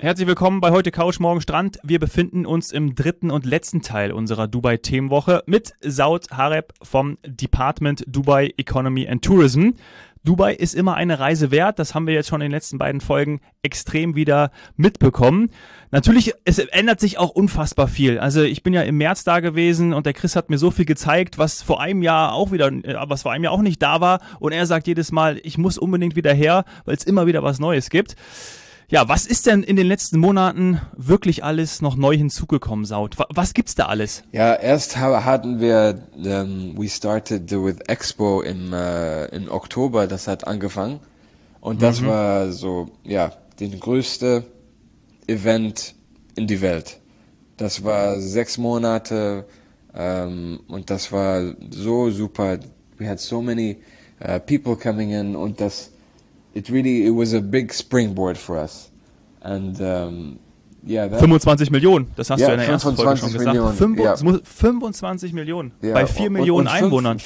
Herzlich willkommen bei Heute Couch, morgen Strand. Wir befinden uns im dritten und letzten Teil unserer Dubai-Themenwoche mit Saud Hareb vom Department Dubai Economy and Tourism. Dubai ist immer eine Reise wert, das haben wir jetzt schon in den letzten beiden Folgen extrem wieder mitbekommen. Natürlich, es ändert sich auch unfassbar viel. Also ich bin ja im März da gewesen und der Chris hat mir so viel gezeigt, was vor einem Jahr auch nicht da war. Und er sagt jedes Mal, ich muss unbedingt wieder her, weil es immer wieder was Neues gibt. Ja, was ist denn in den letzten Monaten wirklich alles noch neu hinzugekommen, Saud? Was gibt's da alles? Ja, erst hatten wir, we started with Expo im Oktober, das hat angefangen. Und das war so, ja, den größte Event in die Welt. Das war 6 Monate, und das war so super. We had so many people coming in und it was a big springboard for us. And, 25 Millionen, das hast du in der ersten Folge schon gesagt. Millionen, 25 Millionen bei 4 Millionen Einwohnern.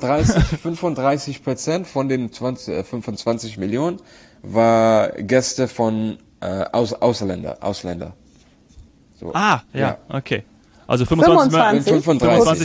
35% von den 25 Millionen war Gäste von Ausländer. So. Okay. Also 35%.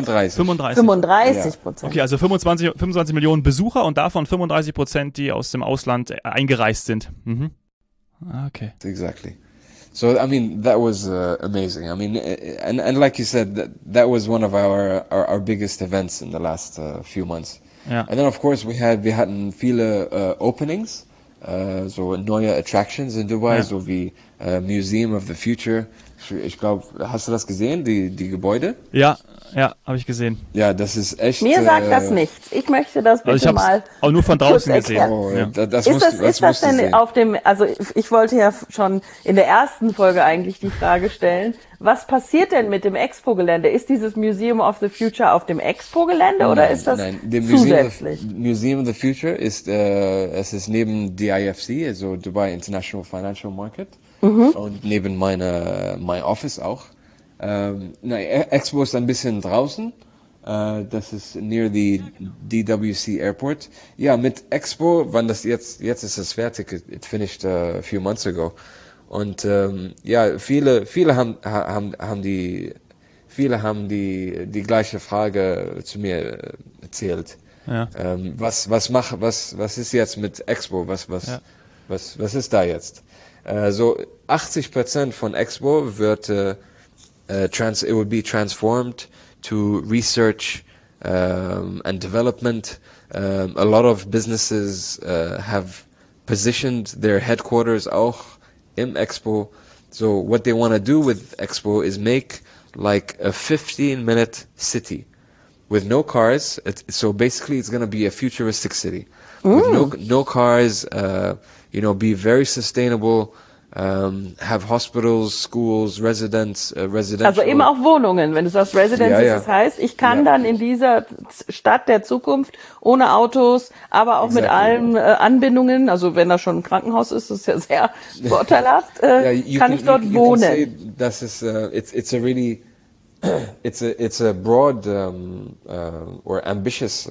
Okay, also 25 Millionen Besucher und davon 35%, die aus dem Ausland eingereist sind. Mhm. Okay. Exactly. So, I mean, that was amazing. I mean, and like you said, that was one of our biggest events in the last few months. Ja. And then, of course, wir hatten viele Openings, so neue Attractions in Dubai, so wie Museum of the Future. Ich glaube, hast du das gesehen, die Gebäude? Ja, habe ich gesehen. Ja, das ist echt... Mir sagt das nichts. Ich möchte das bitte ich mal auch nur von draußen gesehen. Ist das denn auf dem... Also ich wollte ja schon in der ersten Folge eigentlich die Frage stellen, was passiert denn mit dem Expo-Gelände? Ist dieses Museum of the Future auf dem Expo-Gelände oder ist das zusätzlich? Museum of the Future ist neben DIFC, also Dubai International Financial Market. Und neben my Office auch. Expo ist ein bisschen draußen. Das ist near the DWC Airport. Ja, mit Expo, wann das jetzt ist es fertig. It finished a few months ago. Und viele haben die gleiche Frage zu mir erzählt. Ja. Was ist jetzt mit Expo? Was ist da jetzt? So 80% von Expo wird it would be transformed to research and development. A lot of businesses have positioned their headquarters auch im Expo. So what they want to do with Expo is make like a 15-minute city with no cars. So basically it's going to be a futuristic city with no cars, be very sustainable, have hospitals, schools, residential. Also eben auch Wohnungen, wenn du sagst Residences, das heißt, ich kann dann in dieser Stadt der Zukunft ohne Autos, aber auch mit allen Anbindungen, also wenn da schon ein Krankenhaus ist, das ist ja sehr vorteilhaft, kann ich dort wohnen. Das ist, it's a really, it's a broad or ambitious,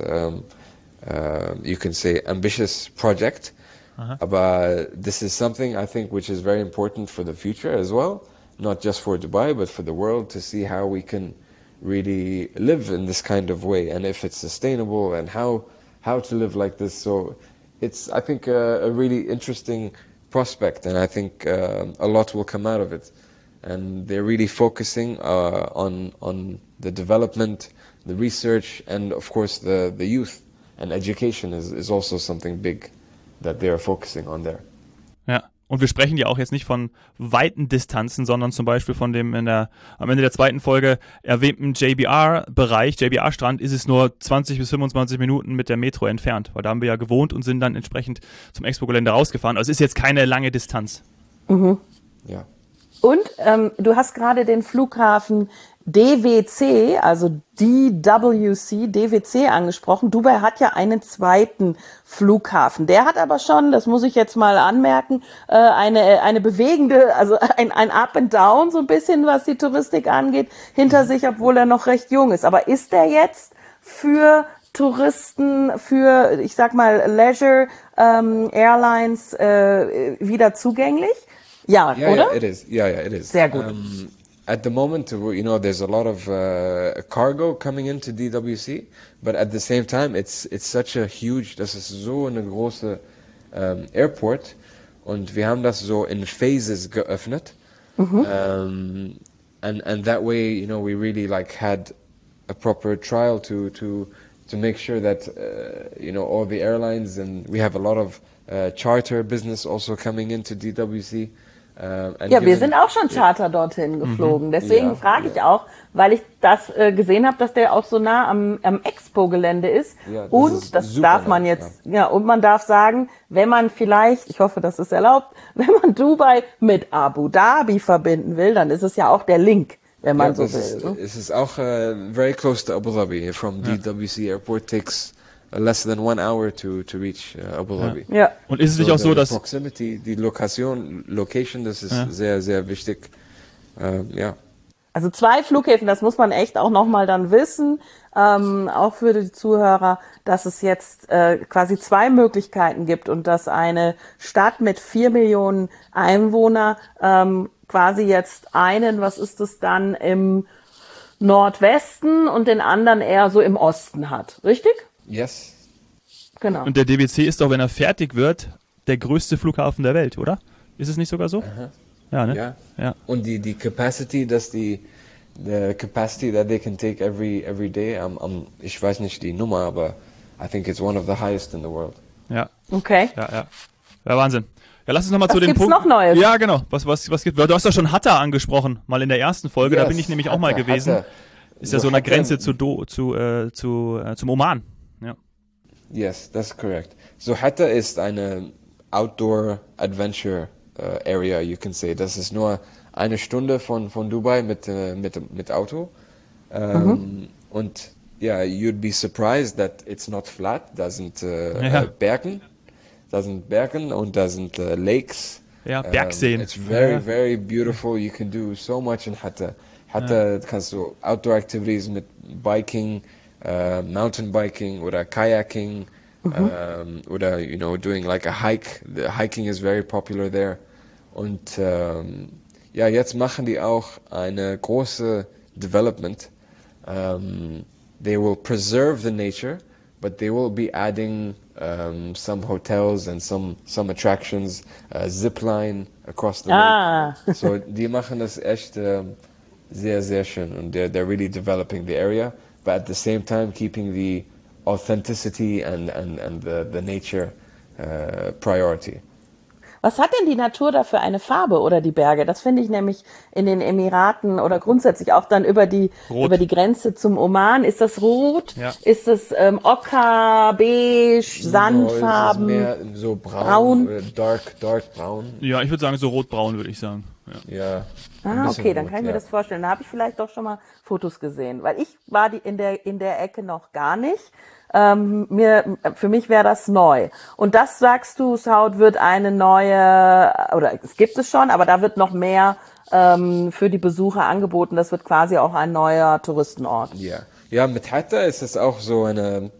you can say ambitious project. Aber this is something I think which is very important for the future as well, not just for Dubai but for the world, to see how we can really live in this kind of way and if it's sustainable and how to live like this. So it's, I think, a really interesting prospect, and I think a lot will come out of it. And they're really focusing on the development, the research, and of course the youth, and education is also something big that they are focusing on there. Ja, und wir sprechen ja auch jetzt nicht von weiten Distanzen, sondern zum Beispiel von dem am Ende der zweiten Folge erwähnten JBR-Bereich, JBR-Strand, ist es nur 20 bis 25 Minuten mit der Metro entfernt, weil da haben wir ja gewohnt und sind dann entsprechend zum Expo-Gelände rausgefahren. Also es ist jetzt keine lange Distanz. Ja. Und du hast gerade den Flughafen DWC, also DWC angesprochen. Dubai hat ja einen zweiten Flughafen. Der hat aber schon, das muss ich jetzt mal anmerken, eine bewegende, also ein Up and Down so ein bisschen, was die Touristik angeht, hinter sich, obwohl er noch recht jung ist. Aber ist der jetzt für Touristen, für, ich sag mal, Leisure Airlines wieder zugänglich? Ja, Yeah, oder? yeah, it is. Yeah, it is. Sehr gut. At the moment, there's a lot of cargo coming into DWC, but at the same time, it's such a huge, das ist so eine große Airport, und wir haben das so in Phases geöffnet. And that way, we really like had a proper trial to make sure that all the airlines, and we have a lot of charter business also coming into DWC. Ja, wir sind auch schon Charter dorthin geflogen. Deswegen frage ich auch, weil ich das gesehen habe, dass der auch so nah am Expo-Gelände ist. Ja, das Und ist das super darf man nah, jetzt, und man darf sagen, wenn man vielleicht, ich hoffe, das ist erlaubt, wenn man Dubai mit Abu Dhabi verbinden will, dann ist es ja auch der Link, wenn man so will. Ne? Es ist auch very close to Abu Dhabi. From DWC Airport takes less than 1 hour to reach Abu Dhabi. Ja. Und ist es nicht auch so, dass... Proximity, die Location, das ist sehr, sehr wichtig. Ja. Also 2 Flughäfen, das muss man echt auch nochmal dann wissen, auch für die Zuhörer, dass es jetzt quasi 2 Möglichkeiten gibt und dass eine Stadt mit 4 Millionen Einwohner quasi jetzt einen, was ist es dann, im Nordwesten und den anderen eher so im Osten hat. Richtig? Yes. Genau. Und der DWC ist doch, wenn er fertig wird, der größte Flughafen der Welt, oder? Ist es nicht sogar so? Ja, ne? Ja. Und die Capacity, the capacity that they can take every day, ich weiß nicht die Nummer, aber I think it's one of the highest in the world. Ja. Okay. Ja, Wahnsinn. Ja, lass uns nochmal zu dem gibt's Punkt. noch Neues? Ja, genau. Was gibt? Du hast doch schon Hatta angesprochen, mal in der ersten Folge. Yes, Da bin ich nämlich auch mal gewesen. Hatta. Ist ja so eine Grenze zum Oman. Ja. Yes, that's correct. So Hatta ist eine Outdoor Adventure area, you can say. Das ist nur 1 Stunde von Dubai mit Auto. Und you'd be surprised that it's not flat. Da sind Bergen. Und da sind Lakes. Ja, Bergseen. It's very, very beautiful. You can do so much in Hatta. Hatta kannst du Outdoor Activities mit Biking, Mountain Biking oder Kayaking, oder doing like a hike. The hiking is very popular there. Und jetzt machen die auch eine große Development. They will preserve the nature, but they will be adding some hotels and some attractions, zipline across the lake. So die machen das echt sehr, sehr schön, und they're really developing the area, but at the same time keeping the authenticity and the nature priority. Was hat denn die Natur da für eine Farbe oder die Berge? Das finde ich nämlich in den Emiraten oder grundsätzlich auch dann über die Grenze zum Oman. Ist das rot? Ja. Ist es Ocker, beige, Sandfarben? Mehr so braun. Oder dark braun. Ja, ich würde sagen so rot-braun, würde ich sagen. Ja. Okay, dann kann ich mir das vorstellen. Da habe ich vielleicht doch schon mal Fotos gesehen, weil ich war in der Ecke noch gar nicht. Für mich wäre das neu. Und das, sagst du, Saud, wird eine neue, oder es gibt es schon, aber da wird noch mehr für die Besucher angeboten. Das wird quasi auch ein neuer Touristenort. Ja, mit Hatta ist es auch so eine,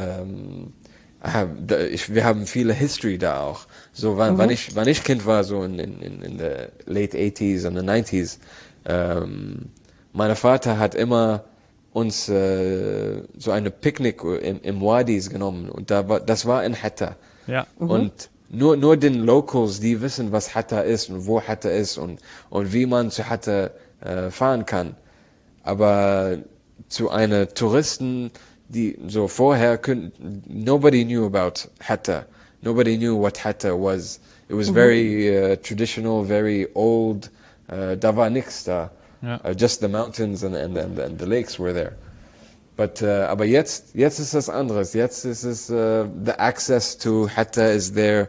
wir haben viele History da auch. So, wann ich Kind war, so in der late 80s und the 90s, mein Vater hat immer uns so eine Picknick im Wadis genommen, und das war in Hatta. Ja. Und nur den Locals, die wissen, was Hatta ist und wo Hatta ist und wie man zu Hatta fahren kann. Aber zu einer Touristen, die so vorher nobody knew about Hatta. Nobody knew what Hatta was. It was very traditional, very old. Da war nichts da. Ja. Just the mountains and the lakes were there. But aber jetzt ist das anderes. Jetzt ist es the access to Hatta is there.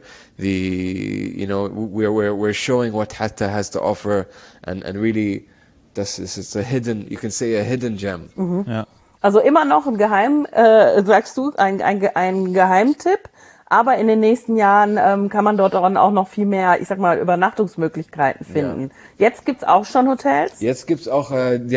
We're showing what Hatta has to offer, and really, it's a hidden, you can say a hidden gem. Ja. Also immer noch sagst du, ein Geheimtipp. Aber in den nächsten Jahren kann man dort auch noch viel mehr, ich sag mal, Übernachtungsmöglichkeiten finden. Ja. Jetzt gibt's auch schon Hotels? Jetzt gibt's auch, they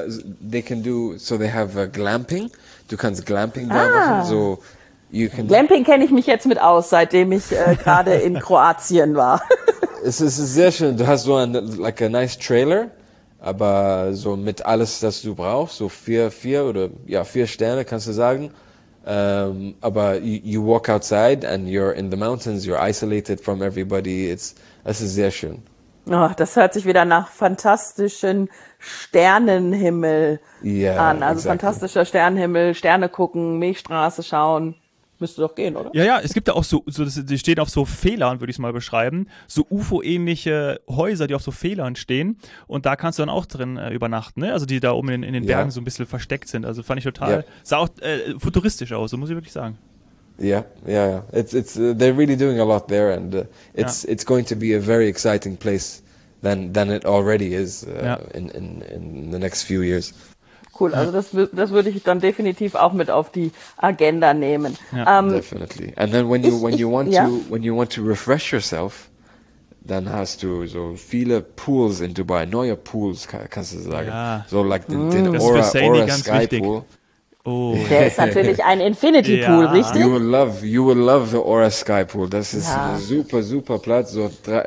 have Glamping. Du kannst Glamping da machen. So, Glamping kenne ich mich jetzt mit aus, seitdem ich gerade in Kroatien war. es ist sehr schön. Du hast so like a nice Trailer, aber so mit alles, das du brauchst, so vier Sterne kannst du sagen. Aber you walk outside and you're in the mountains, you're isolated from everybody. Es ist sehr schön. Oh, das hört sich wieder nach fantastischen Sternenhimmel an. Also fantastischer Sternenhimmel, Sterne gucken, Milchstraße schauen. Müsste doch gehen, oder? Ja, es gibt ja auch die stehen auf so Fehlern, würde ich es mal beschreiben, so UFO-ähnliche Häuser, die auf so Fehlern stehen und da kannst du dann auch drin übernachten, ne? Also die da oben in den Bergen so ein bisschen versteckt sind, also fand ich total, sah auch futuristisch aus, so muss ich wirklich sagen. Yeah. They're really doing a lot there, and it's going to be a very exciting place than it already is in the next few years. Cool, also das würde ich dann definitiv auch mit auf die Agenda nehmen. Definitely. And then when you want to refresh yourself, dann hast du so viele Pools in Dubai, neue Pools kannst du sagen. Ja. So like den Aura Sky Pool. Oh. Der ist natürlich ein Infinity Pool, richtig? You will love the Aura Sky Pool. Das ist ein super Platz, so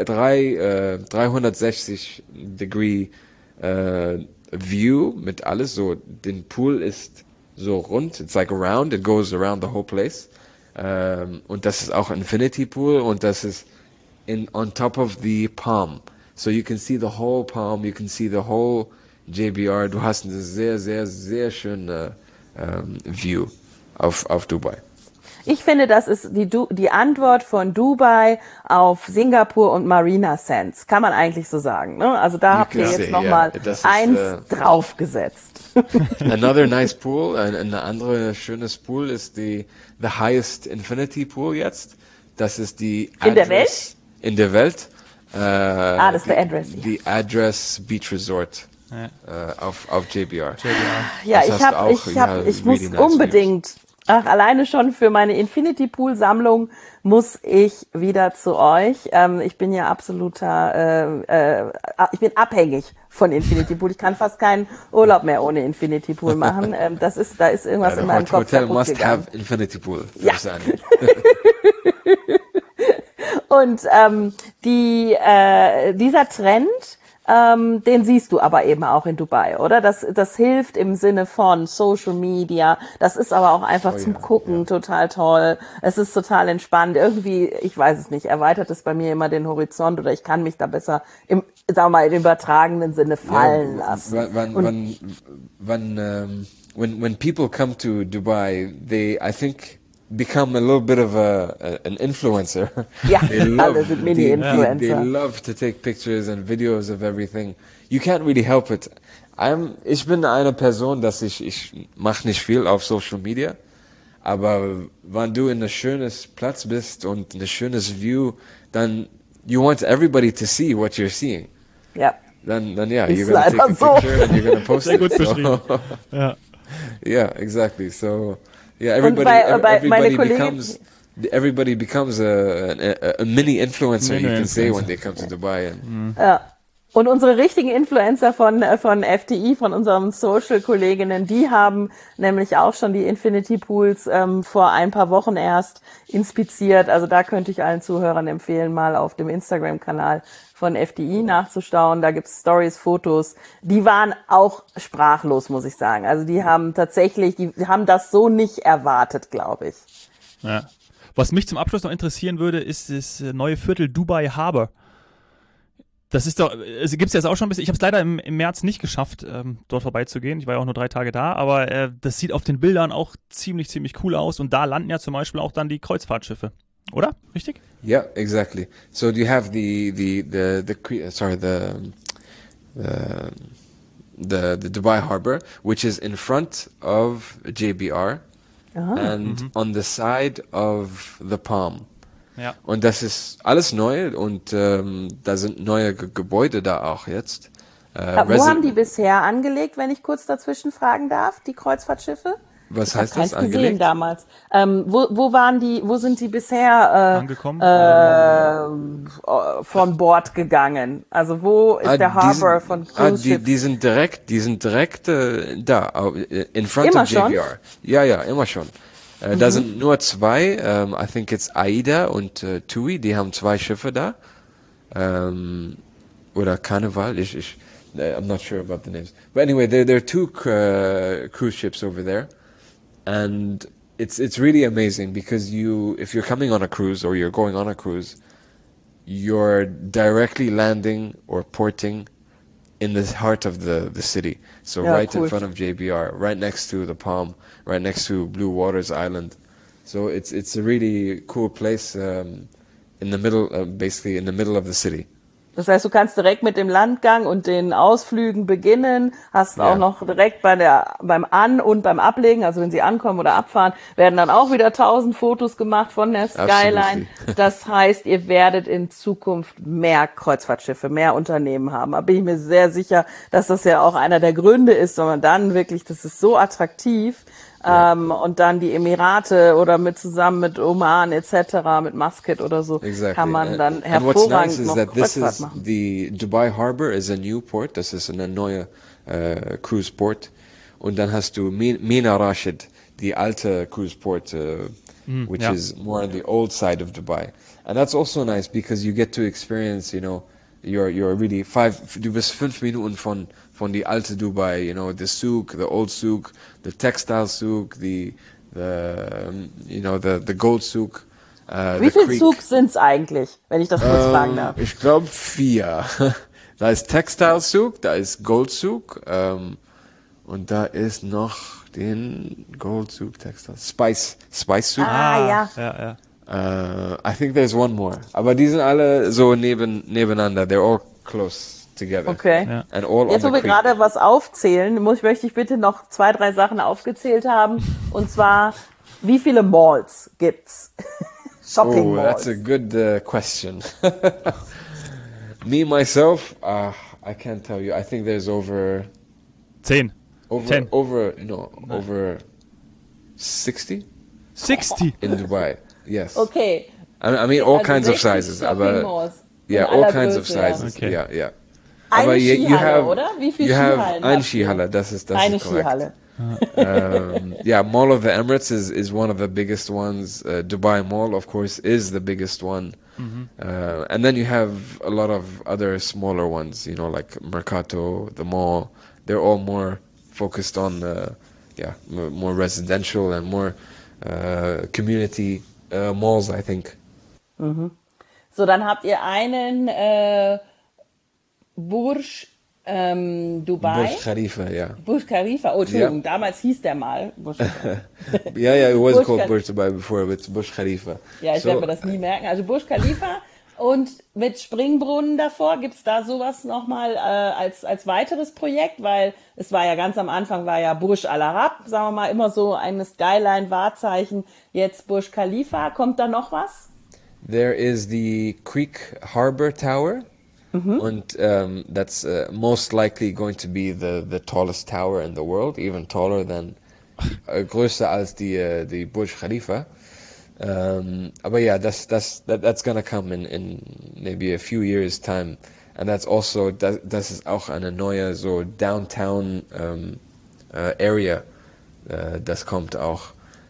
360 Degree View mit alles. So, den Pool ist so rund, it's like round, it goes around the whole place. Und das ist auch Infinity Pool und das ist on top of the palm. So you can see the whole palm, you can see the whole JBR. Du hast eine sehr schöne View auf Dubai. Ich finde, das ist die Antwort von Dubai auf Singapur und Marina Sands. Kann man eigentlich so sagen, ne? Also da habt ihr jetzt nochmal eins draufgesetzt. Another nice pool, ein andere schönes Pool ist the highest Infinity Pool jetzt. Das ist die Address. In der Welt. Das ist der Address. Die Address Beach Resort. Auf JBR. Ja, ich muss really unbedingt, alleine schon für meine Infinity Pool Sammlung muss ich wieder zu euch. Ich bin ja ich bin abhängig von Infinity Pool. Ich kann fast keinen Urlaub mehr ohne Infinity Pool machen. Da ist irgendwas in meinem Kopf Hotel kaputt must gegangen. have Infinity Pool. Ja. Und dieser Trend, den siehst du aber eben auch in Dubai, oder? Das hilft im Sinne von Social Media. Das ist aber auch einfach zum Gucken total toll. Es ist total entspannt. Irgendwie, ich weiß es nicht, erweitert es bei mir immer den Horizont oder ich kann mich da besser im übertragenen Sinne fallen lassen. When people come to Dubai, I think become a little bit of an influencer. Ja, alle sind Mini-Influencer. They love to take pictures and videos of everything. You can't really help it. Ich bin eine Person, dass ich mache nicht viel auf Social Media, aber wenn du in ein schönes Platz bist und ein schönes View, dann you want everybody to see what you're seeing. Ja. Dann you're gonna take a picture and you're gonna post it. Sehr gut beschrieben. Yeah, exactly. So yeah, everybody becomes a mini influencer, you can say, when they come to Dubai. Ja. Und unsere richtigen Influencer von FDI, von unseren Social-Kolleginnen, die haben nämlich auch schon die Infinity Pools vor ein paar Wochen erst inspiziert. Also da könnte ich allen Zuhörern empfehlen, mal auf dem Instagram-Kanal von FDI nachzuschauen. Da gibt's Stories, Fotos. Die waren auch sprachlos, muss ich sagen. Also die haben das so nicht erwartet, glaube ich. Ja. Was mich zum Abschluss noch interessieren würde, ist das neue Viertel Dubai Harbor. Das ist doch, es gibt's jetzt auch schon ein bisschen, ich habe es leider im März nicht geschafft, dort vorbeizugehen. Ich war ja auch nur 3 Tage da, aber das sieht auf den Bildern auch ziemlich cool aus und da landen ja zum Beispiel auch dann die Kreuzfahrtschiffe. Oder? Richtig? Yeah, exactly. So you have the Dubai Harbor, which is in front of JBR and on the side of the Palm. Ja. Und das ist alles neu und da sind neue Gebäude da auch jetzt. Wo haben die bisher angelegt, wenn ich kurz dazwischen fragen darf, die Kreuzfahrtschiffe? Was heißt das, angelegt? Gesehen damals. Wo sind die bisher angekommen? Von Bord gegangen? Also wo ist der Harbor von Cruise Ships? Die sind direkt da, in front immer of JBR. Schon? Ja, immer schon. Da sind nur 2, I think it's Aida und TUI, die haben 2 Schiffe da. oder Carnival. I'm not sure about the names. But anyway, there are two cruise ships over there, and it's really amazing because if you're coming on a cruise or you're going on a cruise, you're directly landing or porting in the heart of the city. So right in front of JBR, right next to the Palm, right next to Blue Waters Island. So it's a really cool place in the middle, basically in the middle of the city. Das heißt, du kannst direkt mit dem Landgang und den Ausflügen beginnen, hast auch noch direkt beim An- und beim Ablegen, also wenn sie ankommen oder abfahren, werden dann auch wieder 1000 Fotos gemacht von der Skyline. Das heißt, ihr werdet in Zukunft mehr Kreuzfahrtschiffe, mehr Unternehmen haben. Da bin ich mir sehr sicher, dass das ja auch einer der Gründe ist, sondern dann wirklich, das ist so attraktiv. Und dann die Emirate oder zusammen mit Oman etc., mit Muscat oder so, kann man dann hervorragend noch Kreuzfahrt machen. The Dubai Harbor is a new port, das ist eine neue Cruise Port. Und dann hast du Mina Rashid, die alte Cruise Port, which is more on the old side of Dubai. And that's also nice because you get to experience, you're really du bist 5 Minuten von die alte Dubai, the souk, the old souk, the textile souk, the gold souk. Wie viele Souks sind's eigentlich, wenn ich das kurz fragen darf? Ich glaube 4. Da ist Textile Souk, da ist Gold Souk, und da ist noch den Gold Souk, Textile, Spice Souk. Ja. I think there's one more. Aber die sind alle so nebeneinander. They're all close together. Okay. Ja. And all Jetzt, wo wir gerade was aufzählen, möchte ich bitte noch 2, 3 Sachen aufgezählt haben. Und zwar, wie viele Malls gibt's? Shopping Malls. That's a good question. Me, myself, I can't tell you. I think there's over 10. Over 60? 60? In Dubai, yes. Okay. I mean, all kinds of sizes. Aber, yeah, all kinds of sizes. Okay. Yeah. Eine Skihalle, oder? Wie viele Skihallen? Eine Skihalle, das ist eine korrekt. Skihalle. Mall of the Emirates is one of the biggest ones. Dubai Mall, of course, is the biggest one. And then you have a lot of other smaller ones, like Mercato, the mall. They're all more focused on, more residential and more community malls, I think. So, dann habt ihr einen Burj Dubai. Burj Khalifa, ja. Burj Khalifa, oh, Entschuldigung, damals hieß der mal Burj Khalifa. Yeah, it was called Burj Dubai before, but it's Burj Khalifa. Ja, ich werde mir das nie merken. Also Burj Khalifa und mit Springbrunnen davor, gibt's da sowas nochmal als weiteres Projekt? Weil es war ja ganz am Anfang, Burj Al Arab, sagen wir mal, immer so ein Skyline-Wahrzeichen. Jetzt Burj Khalifa, kommt da noch was? There is the Creek Harbor Tower. And that's most likely going to be the tallest tower in the world, even taller than größer als die Burj Khalifa. Aber yeah, that's gonna come in maybe a few years time, and that's also das ist auch eine neue so downtown area, das kommt auch.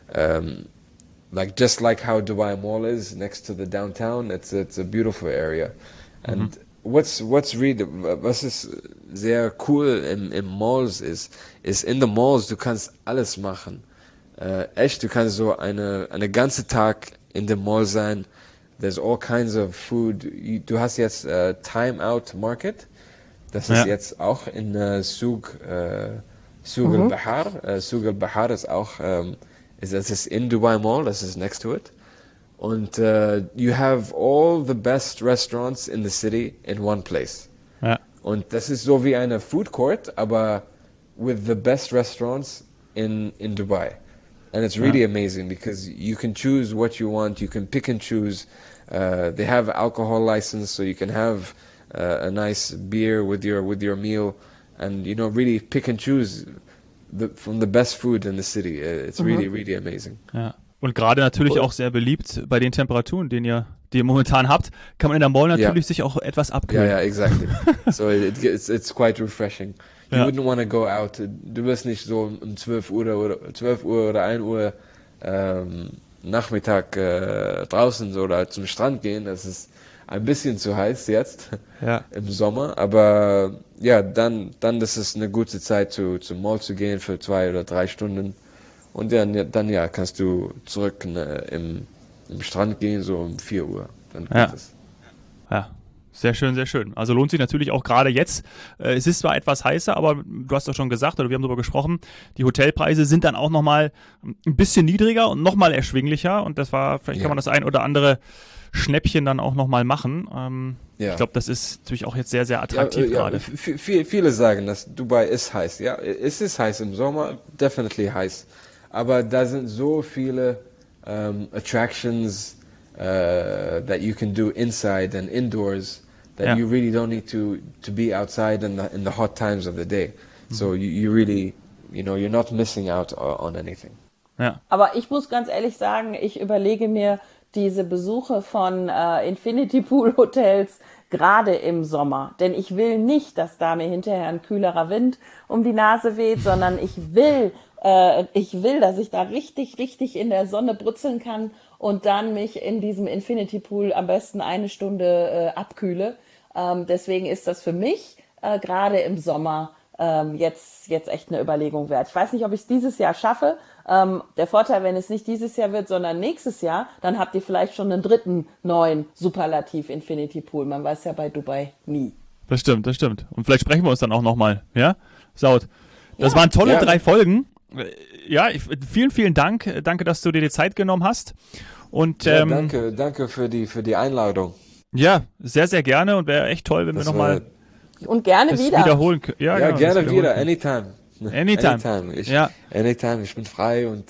Just like how Dubai Mall is next to the downtown, it's a beautiful area, and was ist sehr cool im Malls ist in the Malls, du kannst alles machen. Echt, du kannst so eine ganze Tag in dem Mall sein. There's all kinds of food. Du hast jetzt Time Out Market. Das ist jetzt auch in Souk al-Bahar. Souk al-Bahar ist auch, das ist in Dubai Mall, das ist next to it. Und you have all the best restaurants in the city in one place. Ja. Und das ist so wie eine Food Court, aber with the best restaurants in Dubai. And it's really amazing because you can choose what you want, you can pick and choose. They have alcohol license, so you can have a nice beer with your meal, and really pick and choose from the best food in the city. It's really, really amazing. Ja. Und gerade natürlich auch sehr beliebt bei den Temperaturen, die ihr momentan habt, kann man in der Mall natürlich sich auch etwas abkühlen. Yeah, exactly. So it's quite refreshing. You wouldn't want to go out. Du wirst nicht so um 12 Uhr oder 1 Uhr Nachmittag draußen oder zum Strand gehen. ein bisschen zu heiß jetzt Ja. im Sommer, aber ja, dann das ist eine gute Zeit zum Mall zu gehen für 2 oder 3 Stunden und dann kannst du zurück im Strand gehen, so um 4 Uhr. Dann geht es. Ja. Sehr schön, sehr schön. Also lohnt sich natürlich auch gerade jetzt. Es ist zwar etwas heißer, aber du hast doch schon gesagt, oder wir haben darüber gesprochen, die Hotelpreise sind dann auch nochmal ein bisschen niedriger und nochmal erschwinglicher. Und vielleicht kann man das ein oder andere Schnäppchen dann auch nochmal machen. Ich glaube, das ist natürlich auch jetzt sehr, sehr attraktiv gerade. Viele sagen, dass Dubai ist heiß. Ja, es ist heiß im Sommer, definitely heiß. Aber da sind so viele attractions that you can do inside and indoors. That you really don't need to be outside in the hot times of the day. So you really, you're not missing out on anything. Ja. Aber ich muss ganz ehrlich sagen, ich überlege mir diese Besuche von Infinity Pool Hotels gerade im Sommer. Denn ich will nicht, dass da mir hinterher ein kühlerer Wind um die Nase weht, sondern ich will, dass ich da richtig, richtig in der Sonne brutzeln kann und dann mich in diesem Infinity Pool am besten 1 Stunde abkühle. Deswegen ist das für mich gerade im Sommer jetzt echt eine Überlegung wert. Ich weiß nicht, ob ich es dieses Jahr schaffe. Der Vorteil, wenn es nicht dieses Jahr wird, sondern nächstes Jahr, dann habt ihr vielleicht schon einen dritten neuen Superlativ Infinity Pool. Man weiß ja bei Dubai nie. Das stimmt. Und vielleicht sprechen wir uns dann auch nochmal. Ja, Saud. Das waren tolle 3 Folgen. Ja, vielen, vielen Dank. Danke, dass du dir die Zeit genommen hast. Und, danke für die Einladung. Ja, sehr, sehr gerne und wäre echt toll, wenn wir nochmal und gerne wieder wiederholen können. Ja, genau, gerne wieder, anytime. Anytime. Anytime, ich bin frei und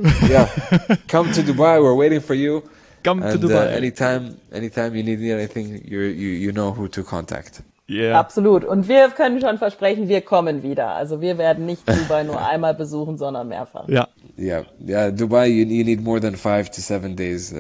come to Dubai, we're waiting for you. Come to Dubai. Anytime you need anything, you know who to contact. Yeah. Absolut. Und wir können schon versprechen, wir kommen wieder. Also wir werden nicht Dubai nur einmal besuchen, sondern mehrfach. Ja. Yeah. Dubai, you need more than 5 to 7 days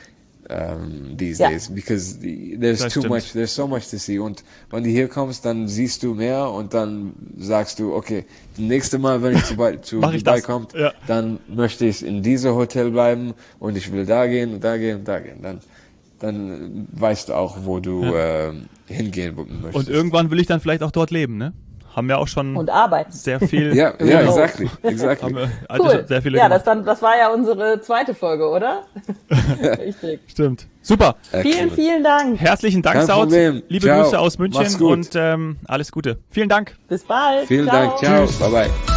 these days, because there's so much to see. Und wenn du hier kommst, dann siehst du mehr und dann sagst du, okay, das nächste Mal, wenn ich zu Dubai komme, dann möchte ich in diesem Hotel bleiben und ich will da gehen und da gehen und da gehen. Dann weißt du auch, wo du hingehen möchtest. Und irgendwann will ich dann vielleicht auch dort leben, ne? Haben wir auch schon und arbeiten. Sehr viel. Ja, exactly. Haben wir, cool. Sehr viele das war ja unsere zweite Folge, oder? Richtig. Stimmt. Super. Vielen Dank. Herzlichen Dank, Saud. Liebe Grüße aus München und alles Gute. Vielen Dank. Bis bald. Vielen Dank. Ciao. Bye bye.